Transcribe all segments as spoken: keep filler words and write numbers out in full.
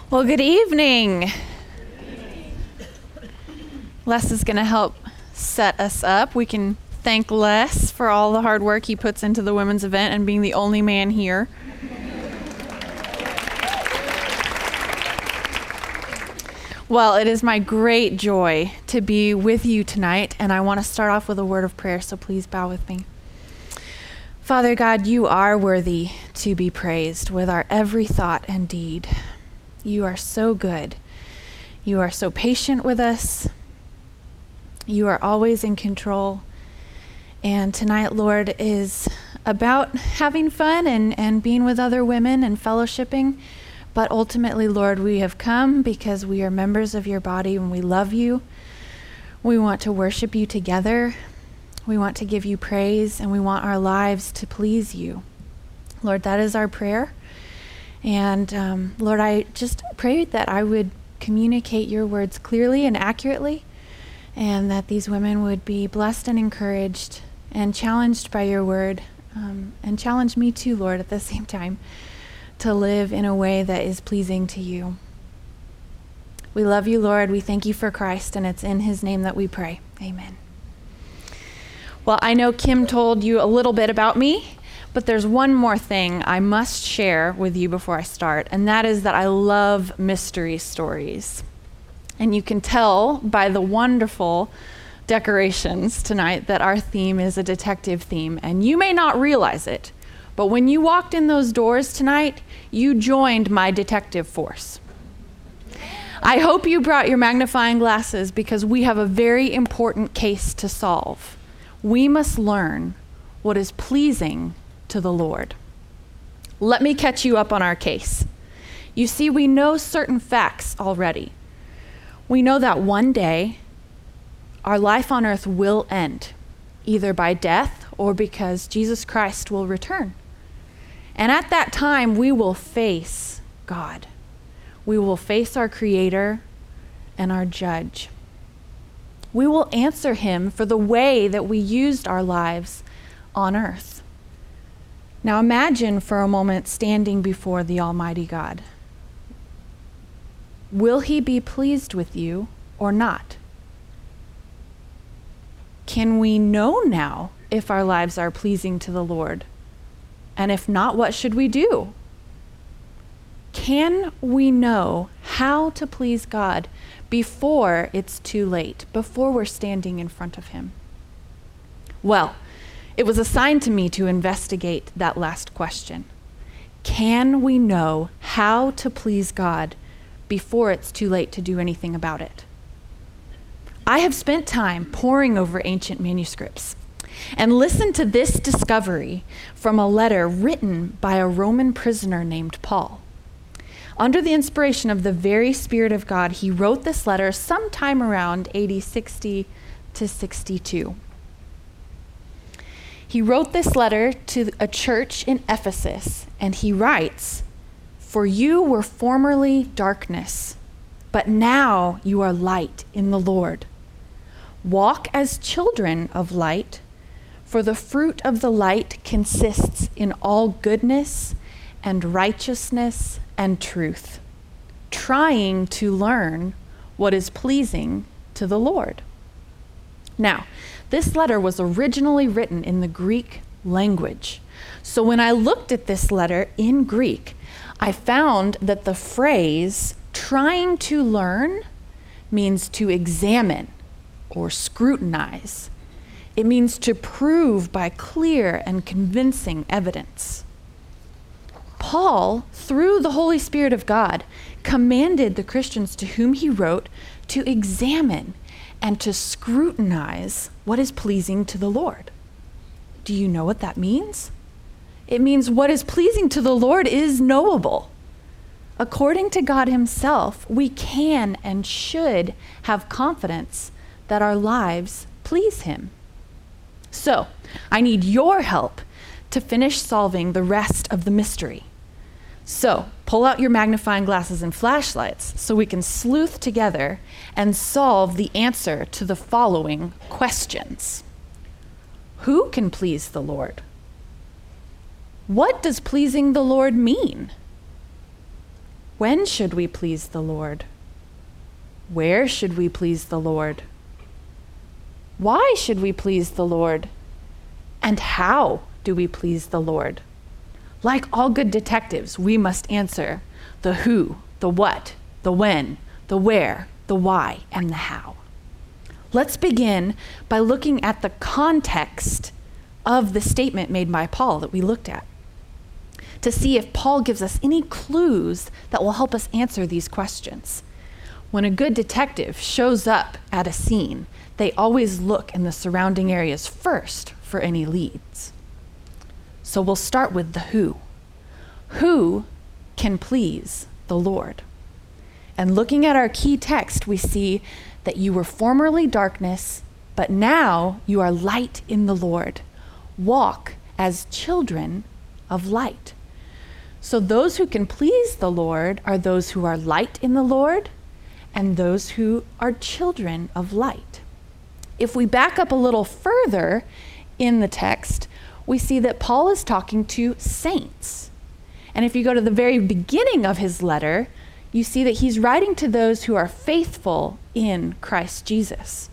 Well, good evening. Les is going to help set us up. We can thank Les for all the hard work he puts into the women's event and being the only man here. Well, it is my great joy to be with you tonight, and I want to start off with a word of prayer, so please bow with me. Father God, you are worthy to be praised with our every thought and deed. You are so good. You are so patient with us. You are always in control. And tonight, Lord, is about having fun and, and being with other women and fellowshipping. But ultimately, Lord, we have come because we are members of your body and we love you. We want to worship you together. We want to give you praise, and we want our lives to please you. Lord, that is our prayer. And um, Lord, I just pray that I would communicate your words clearly and accurately, and that these women would be blessed and encouraged and challenged by your word, um, and challenge me too, Lord, at the same time, to live in a way that is pleasing to you. We love you, Lord. We thank you for Christ, and it's in his name that we pray. Amen. Well, I know Kim told you a little bit about me, but there's one more thing I must share with you before I start, and that is that I love mystery stories. And you can tell by the wonderful decorations tonight that our theme is a detective theme, and you may not realize it, but when you walked in those doors tonight, you joined my detective force. I hope you brought your magnifying glasses because we have a very important case to solve. We must learn what is pleasing to the Lord. Let me catch you up on our case. You see, we know certain facts already. We know that one day our life on earth will end, either by death or because Jesus Christ will return. And at that time, we will face God. We will face our Creator and our Judge. We will answer him for the way that we used our lives on earth. Now imagine for a moment standing before the Almighty God. Will he be pleased with you or not? Can we know now if our lives are pleasing to the Lord? And if not, what should we do? Can we know how to please God before it's too late, before we're standing in front of him? Well, it was assigned to me to investigate that last question. Can we know how to please God before it's too late to do anything about it? I have spent time poring over ancient manuscripts and listened to this discovery from a letter written by a Roman prisoner named Paul. Under the inspiration of the very Spirit of God, he wrote this letter sometime around A D sixty to sixty-two. He wrote this letter to a church in Ephesus, and he writes, "For you were formerly darkness, but now you are light in the Lord. Walk as children of light, for the fruit of the light consists in all goodness and righteousness and truth, trying to learn what is pleasing to the Lord." Now, this letter was originally written in the Greek language. So when I looked at this letter in Greek, I found that the phrase trying to learn means to examine or scrutinize. It means to prove by clear and convincing evidence. Paul, through the Holy Spirit of God, commanded the Christians to whom he wrote to examine and to scrutinize what is pleasing to the Lord. Do you know what that means? It means what is pleasing to the Lord is knowable. According to God himself, we can and should have confidence that our lives please him. So, I need your help to finish solving the rest of the mystery. So, pull out your magnifying glasses and flashlights so we can sleuth together and solve the answer to the following questions. Who can please the Lord? What does pleasing the Lord mean? When should we please the Lord? Where should we please the Lord? Why should we please the Lord? And how do we please the Lord? Like all good detectives, we must answer the who, the what, the when, the where, the why, and the how. Let's begin by looking at the context of the statement made by Paul that we looked at, to see if Paul gives us any clues that will help us answer these questions. When a good detective shows up at a scene, they always look in the surrounding areas first for any leads. So we'll start with the who. Who can please the Lord? And looking at our key text, we see that you were formerly darkness, but now you are light in the Lord. Walk as children of light. So those who can please the Lord are those who are light in the Lord and those who are children of light. If we back up a little further in the text, we see that Paul is talking to saints. And if you go to the very beginning of his letter, you see that he's writing to those who are faithful in Christ Jesus.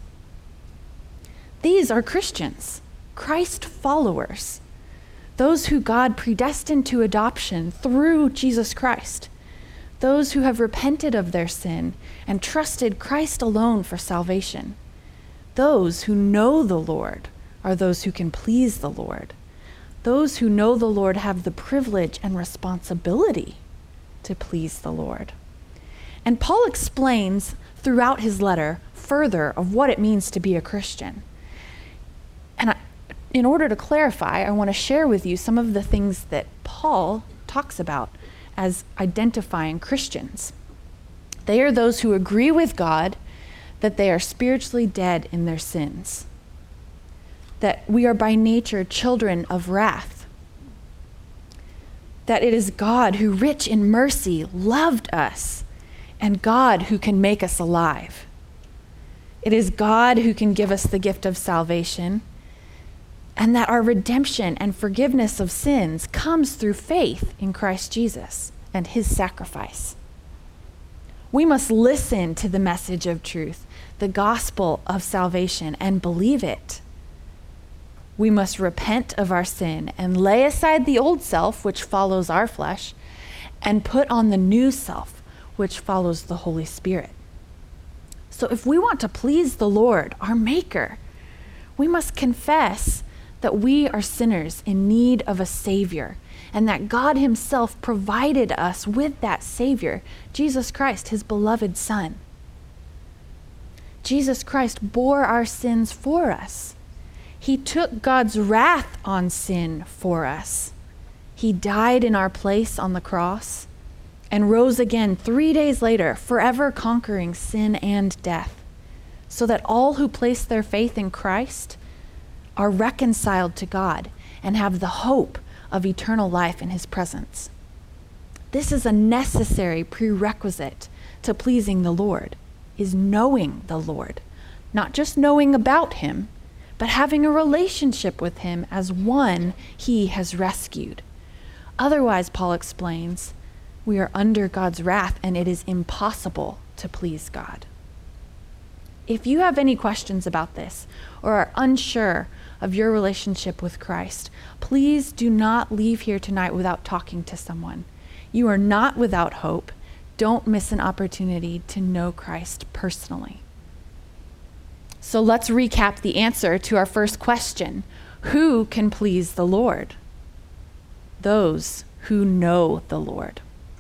These are Christians, Christ followers, those who God predestined to adoption through Jesus Christ, those who have repented of their sin and trusted Christ alone for salvation. Those who know the Lord are those who can please the Lord. Those who know the Lord have the privilege and responsibility to please the Lord. And Paul explains throughout his letter further of what it means to be a Christian. And I, in order to clarify, I want to share with you some of the things that Paul talks about as identifying Christians. They are those who agree with God that they are spiritually dead in their sins, that we are by nature children of wrath, that it is God who, rich in mercy, loved us, and God who can make us alive. It is God who can give us the gift of salvation, and that our redemption and forgiveness of sins comes through faith in Christ Jesus and his sacrifice. We must listen to the message of truth, the gospel of salvation, and believe it. We must repent of our sin and lay aside the old self, which follows our flesh, and put on the new self, which follows the Holy Spirit. So if we want to please the Lord, our Maker, we must confess that we are sinners in need of a Savior, and that God himself provided us with that Savior, Jesus Christ, his beloved Son. Jesus Christ bore our sins for us. He took God's wrath on sin for us. He died in our place on the cross and rose again three days later, forever conquering sin and death, so that all who place their faith in Christ are reconciled to God and have the hope of eternal life in his presence. This is a necessary prerequisite to pleasing the Lord, is knowing the Lord, not just knowing about him, but having a relationship with him as one he has rescued. Otherwise, Paul explains, we are under God's wrath and it is impossible to please God. If you have any questions about this or are unsure of your relationship with Christ, please do not leave here tonight without talking to someone. You are not without hope. Don't miss an opportunity to know Christ personally. So let's recap the answer to our first question. Who can please the Lord? Those who know the Lord.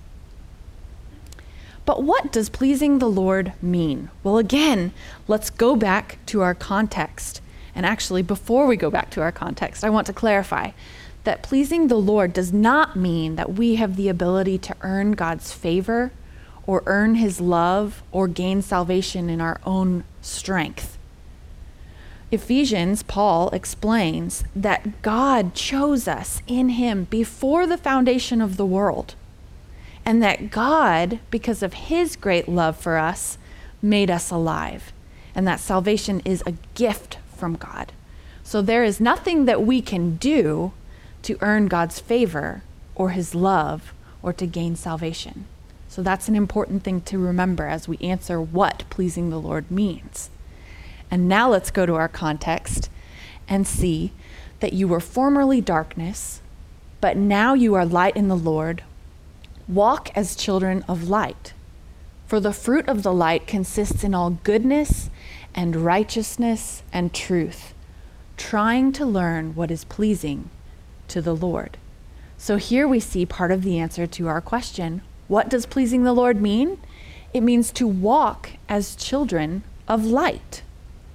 But what does pleasing the Lord mean? Well, again, let's go back to our context. And actually, before we go back to our context, I want to clarify that pleasing the Lord does not mean that we have the ability to earn God's favor or earn his love or gain salvation in our own strength. Ephesians, Paul explains that God chose us in him before the foundation of the world, and that God, because of his great love for us, made us alive, and that salvation is a gift from God. So there is nothing that we can do to earn God's favor or his love or to gain salvation. So that's an important thing to remember as we answer what pleasing the Lord means. And now let's go to our context and see that you were formerly darkness, but now you are light in the Lord. Walk as children of light. For the fruit of the light consists in all goodness and righteousness and truth, trying to learn what is pleasing to the Lord. So here we see part of the answer to our question. What does pleasing the Lord mean? It means to walk as children of light.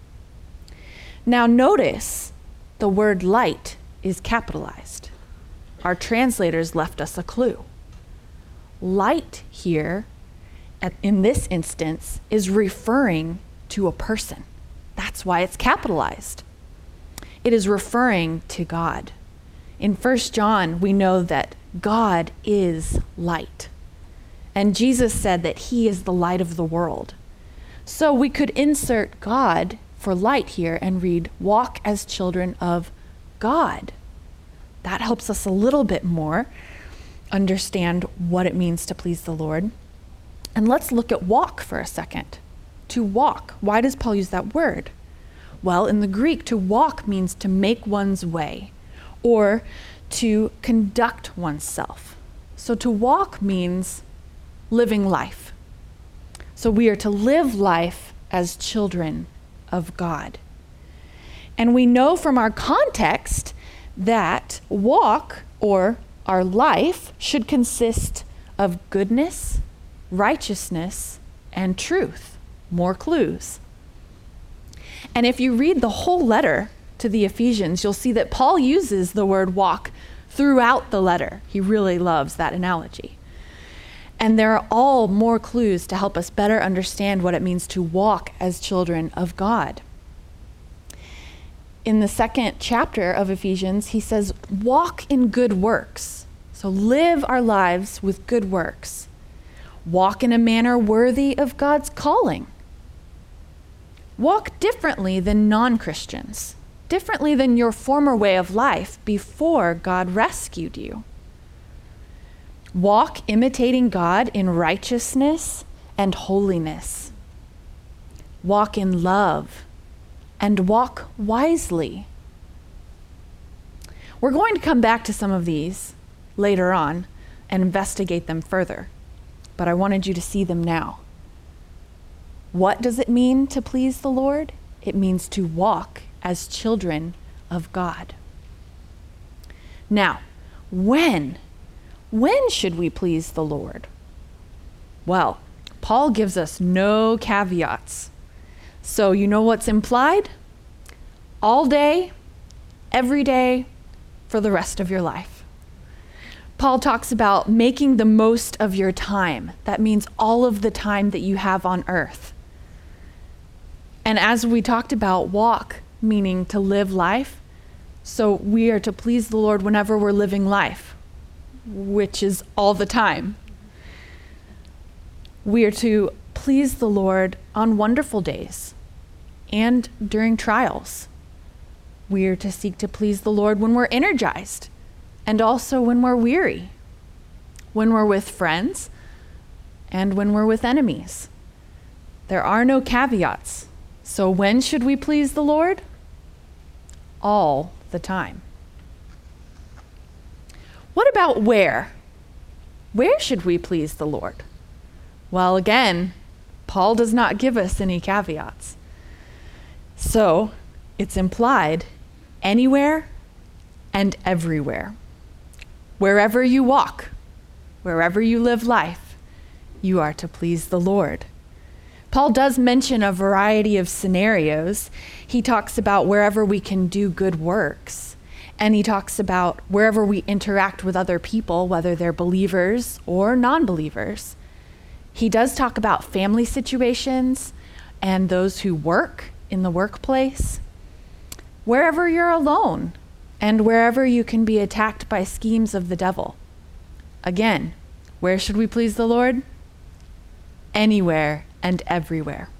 Now notice the word light is capitalized. Our translators left us a clue. Light here, at, in this instance, is referring to a person. That's why it's capitalized. It is referring to God. In First John, we know that God is light. And Jesus said that he is the light of the world. So we could insert God for light here and read, walk as children of God. That helps us a little bit more understand what it means to please the Lord. And let's look at walk for a second. To walk, why does Paul use that word? Well, in the Greek, to walk means to make one's way or to conduct oneself. So to walk means living life. So we are to live life as children of God. And we know from our context that walk, or our life, should consist of goodness, righteousness, and truth. More clues. And if you read the whole letter to the Ephesians, you'll see that Paul uses the word walk throughout the letter. He really loves that analogy. And there are all more clues to help us better understand what it means to walk as children of God. In the second chapter of Ephesians, he says, walk in good works. So live our lives with good works. Walk in a manner worthy of God's calling. Walk differently than non-Christians, differently than your former way of life before God rescued you. Walk imitating God in righteousness and holiness. Walk in love and walk wisely. We're going to come back to some of these later on and investigate them further, but I wanted you to see them now. What does it mean to please the Lord? It means to walk as children of God. Now, when? When should we please the Lord? Well, Paul gives us no caveats. So you know what's implied? All day, every day, for the rest of your life. Paul talks about making the most of your time. That means all of the time that you have on earth. And as we talked about, walk, meaning to live life. So we are to please the Lord whenever we're living life, which is all the time. We are to please the Lord on wonderful days and during trials. We are to seek to please the Lord when we're energized and also when we're weary, when we're with friends and when we're with enemies. There are no caveats. So when should we please the Lord? All the time. What about where? Where should we please the Lord? Well, again, Paul does not give us any caveats. So it's implied anywhere and everywhere. Wherever you walk, wherever you live life, you are to please the Lord. Paul does mention a variety of scenarios. He talks about wherever we can do good works. And he talks about wherever we interact with other people, whether they're believers or non-believers. He does talk about family situations and those who work in the workplace. Wherever you're alone and wherever you can be attacked by schemes of the devil. Again, where should we please the Lord? Anywhere and everywhere.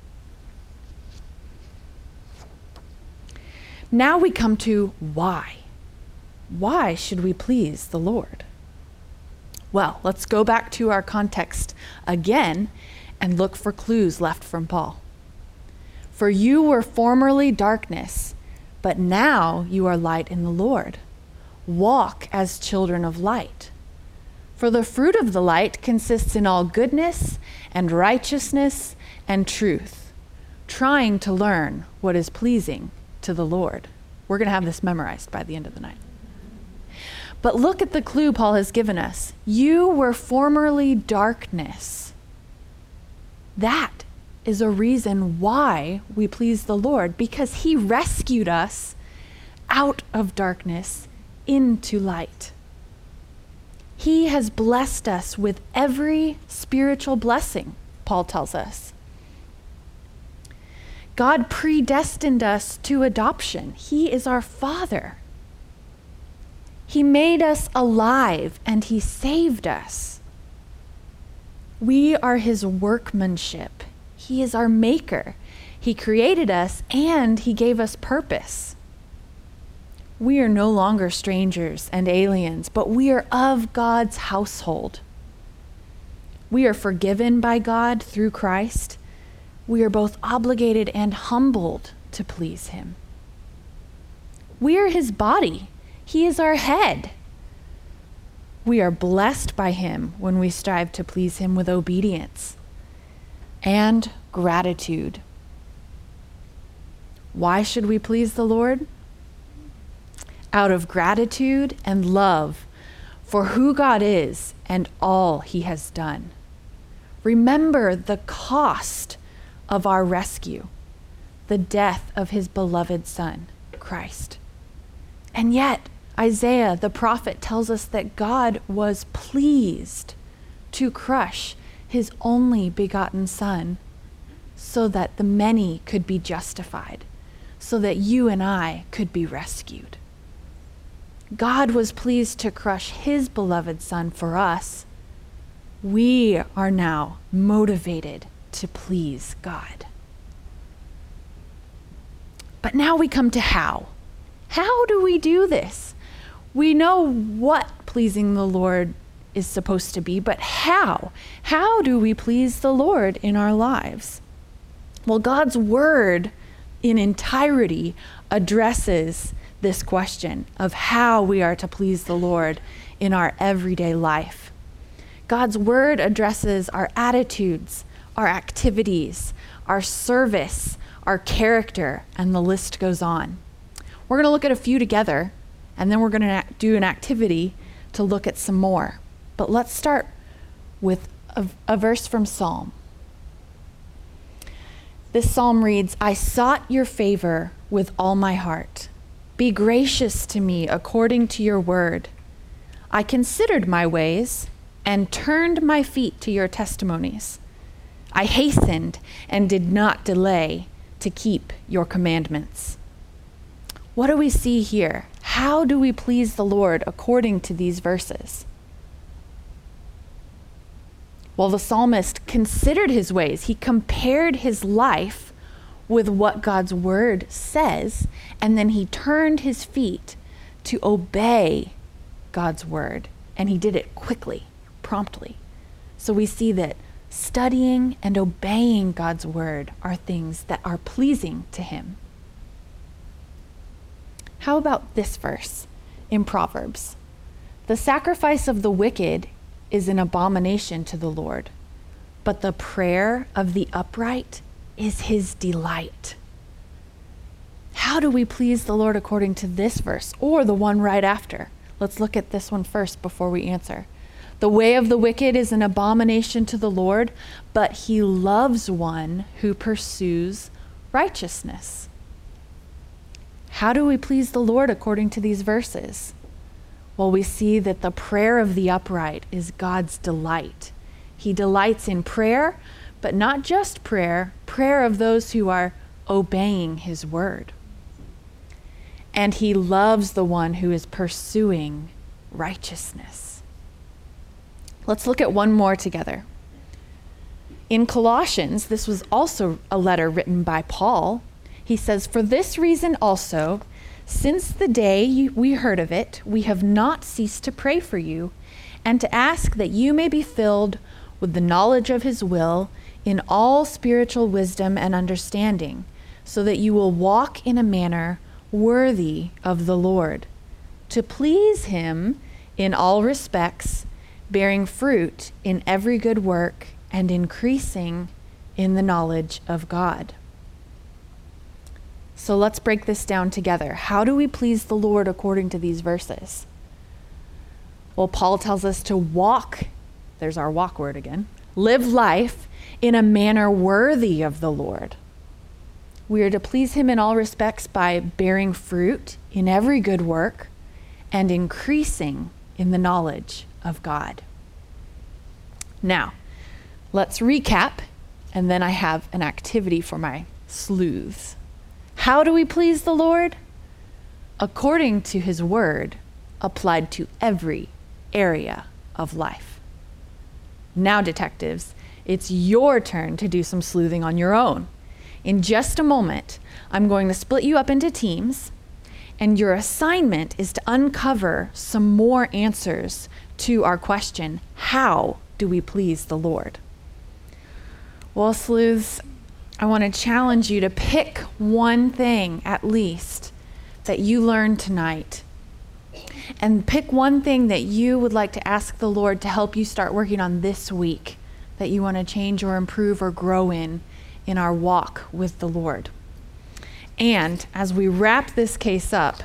Now we come to why. Why should we please the Lord? Well, let's go back to our context again and look for clues left from Paul. For you were formerly darkness, but now you are light in the Lord. Walk as children of light. For the fruit of the light consists in all goodness and righteousness and truth, trying to learn what is pleasing to the Lord. We're going to have this memorized by the end of the night. But look at the clue Paul has given us. You were formerly darkness. That is a reason why we please the Lord, because he rescued us out of darkness into light. He has blessed us with every spiritual blessing, Paul tells us. God predestined us to adoption. He is our Father. He made us alive and he saved us. We are his workmanship. He is our maker. He created us and he gave us purpose. We are no longer strangers and aliens, but we are of God's household. We are forgiven by God through Christ. We are both obligated and humbled to please him. We are his body. He is our head. We are blessed by him when we strive to please him with obedience and gratitude. Why should we please the Lord? Out of gratitude and love for who God is and all he has done. Remember the cost of our rescue, the death of his beloved Son, Christ. And yet, Isaiah, the prophet, tells us that God was pleased to crush his only begotten Son so that the many could be justified, so that you and I could be rescued. God was pleased to crush his beloved Son for us. We are now motivated to please God. But now we come to how. How do we do this? We know what pleasing the Lord is supposed to be, but how? How do we please the Lord in our lives? Well, God's word in entirety addresses this question of how we are to please the Lord in our everyday life. God's word addresses our attitudes, our activities, our service, our character, and the list goes on. We're going to look at a few together, and then we're going to do an activity to look at some more. But let's start with a, a verse from Psalm. This psalm reads, I sought your favor with all my heart. Be gracious to me according to your word. I considered my ways and turned my feet to your testimonies. I hastened and did not delay to keep your commandments. What do we see here? How do we please the Lord according to these verses? Well, the psalmist considered his ways. He compared his life with what God's word says, and then he turned his feet to obey God's word, and he did it quickly, promptly. So we see that studying and obeying God's word are things that are pleasing to him. How about this verse in Proverbs? The sacrifice of the wicked is an abomination to the Lord, but the prayer of the upright is his delight. How do we please the Lord according to this verse or the one right after? Let's look at this one first before we answer. The way of the wicked is an abomination to the Lord, but he loves one who pursues righteousness. How do we please the Lord according to these verses? Well, we see that the prayer of the upright is God's delight. He delights in prayer, but not just prayer, prayer of those who are obeying his word. And he loves the one who is pursuing righteousness. Let's look at one more together. In Colossians, this was also a letter written by Paul. He says, for this reason also, since the day we heard of it, we have not ceased to pray for you and to ask that you may be filled with the knowledge of his will in all spiritual wisdom and understanding, so that you will walk in a manner worthy of the Lord, to please him in all respects, bearing fruit in every good work and increasing in the knowledge of God. So let's break this down together. How do we please the Lord according to these verses? Well, Paul tells us to walk, there's our walk word again, live life in a manner worthy of the Lord. We are to please him in all respects by bearing fruit in every good work and increasing in the knowledge of God. Now, let's recap, and then I have an activity for my sleuths. How do we please the Lord? According to his word, applied to every area of life. Now, detectives, it's your turn to do some sleuthing on your own. In just a moment, I'm going to split you up into teams, and your assignment is to uncover some more answers to our question, how do we please the Lord? Well, sleuths, I want to challenge you to pick one thing at least that you learned tonight. And pick one thing that you would like to ask the Lord to help you start working on this week, that you want to change or improve or grow in, in our walk with the Lord. And as we wrap this case up,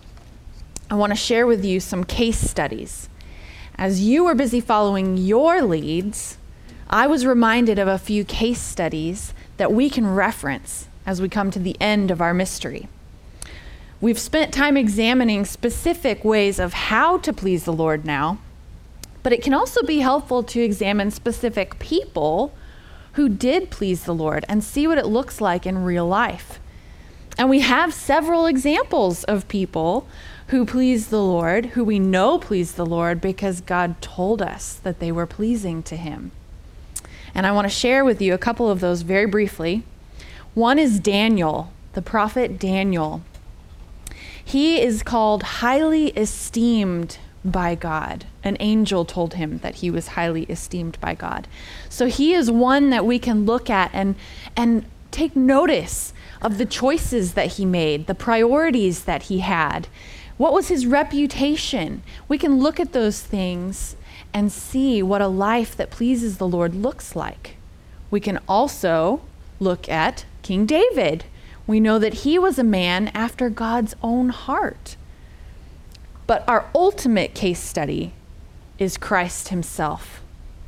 I want to share with you some case studies. As you were busy following your leads, I was reminded of a few case studies that we can reference as we come to the end of our mystery. We've spent time examining specific ways of how to please the Lord now, but it can also be helpful to examine specific people who did please the Lord and see what it looks like in real life. And we have several examples of people who pleased the Lord, who we know pleased the Lord because God told us that they were pleasing to him. And I want to share with you a couple of those very briefly. One is Daniel, the prophet Daniel. He is called highly esteemed by God. An angel told him that he was highly esteemed by God. So he is one that we can look at and, and take notice of the choices that he made, the priorities that he had. What was his reputation? We can look at those things and see what a life that pleases the Lord looks like. We can also look at King David. We know that he was a man after God's own heart. But our ultimate case study is Christ himself.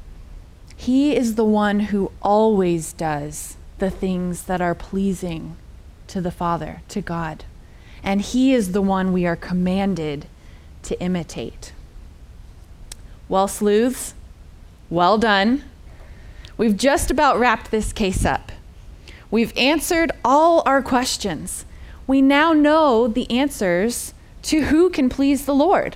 He is the one who always does the things that are pleasing to the Father, to God. And he is the one we are commanded to imitate. Well, sleuths, well done. We've just about wrapped this case up. We've answered all our questions. We now know the answers to who can please the Lord.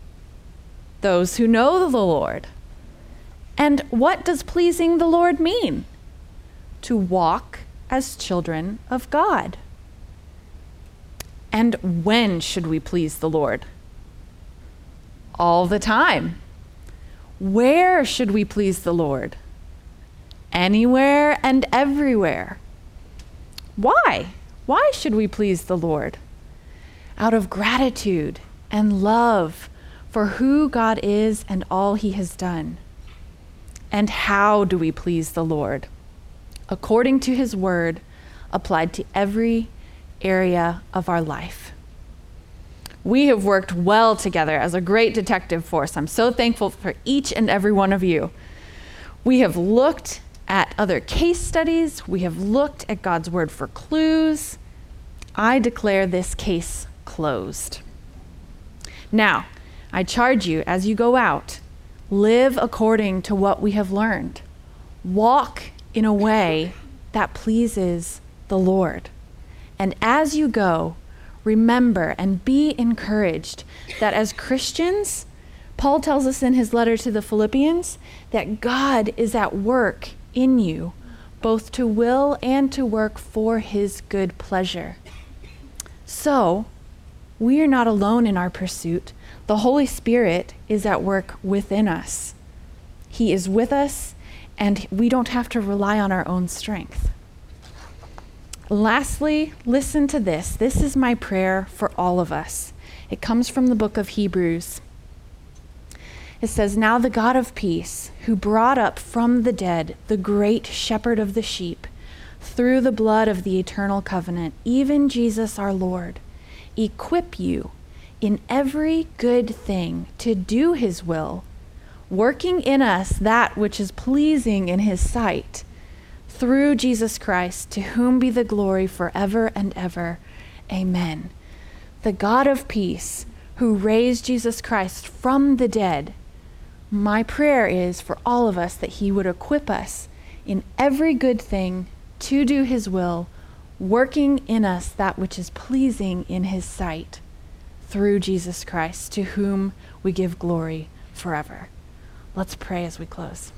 Those who know the Lord. And what does pleasing the Lord mean? To walk as children of God. And when should we please the Lord? All the time. Where should we please the Lord? Anywhere and everywhere. Why? Why should we please the Lord? Out of gratitude and love for who God is and all he has done. And how do we please the Lord? According to his word, applied to every area of our life. We have worked well together as a great detective force. I'm so thankful for each and every one of you. We have looked at other case studies. We have looked at God's word for clues. I declare this case closed. Now, I charge you as you go out, live according to what we have learned. Walk in a way that pleases the Lord. And as you go, remember and be encouraged that as Christians, Paul tells us in his letter to the Philippians that God is at work in you, both to will and to work for his good pleasure. So, we are not alone in our pursuit. The Holy Spirit is at work within us. He is with us, and we don't have to rely on our own strength. Lastly, listen to this. This is my prayer for all of us. It comes from the book of Hebrews. It says, "Now the God of peace, who brought up from the dead the great shepherd of the sheep, through the blood of the eternal covenant, even Jesus our Lord, equip you in every good thing to do his will, working in us that which is pleasing in his sight, through Jesus Christ, to whom be the glory forever and ever. Amen." The God of peace, who raised Jesus Christ from the dead, my prayer is for all of us that he would equip us in every good thing to do his will, working in us that which is pleasing in his sight, through Jesus Christ, to whom we give glory forever. Let's pray as we close.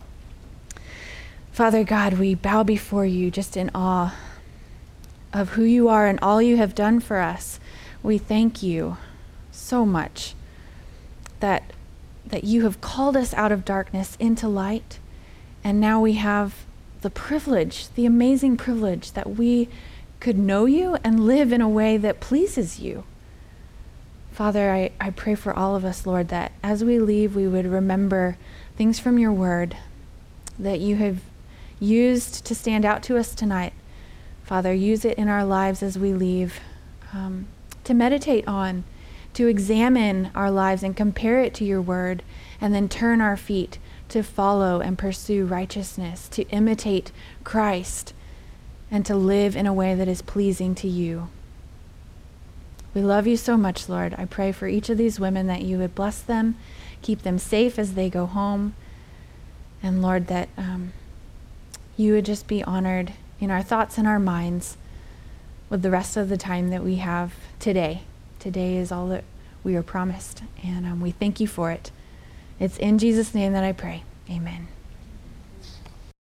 Father God, we bow before you just in awe of who you are and all you have done for us. We thank you so much that that you have called us out of darkness into light, and now we have the privilege, the amazing privilege that we could know you and live in a way that pleases you. Father, I, I pray for all of us, Lord, that as we leave, we would remember things from your word that you have used to stand out to us tonight. Father, use it in our lives as we leave, um, to meditate on, to examine our lives and compare it to your word, and then turn our feet to follow and pursue righteousness, to imitate Christ, and to live in a way that is pleasing to you. We love you so much, Lord. I pray for each of these women that you would bless them, keep them safe as they go home, and Lord, that um, you would just be honored in our thoughts and our minds with the rest of the time that we have today. Today is all that we are promised, and um, we thank you for it. It's in Jesus' name that I pray. Amen.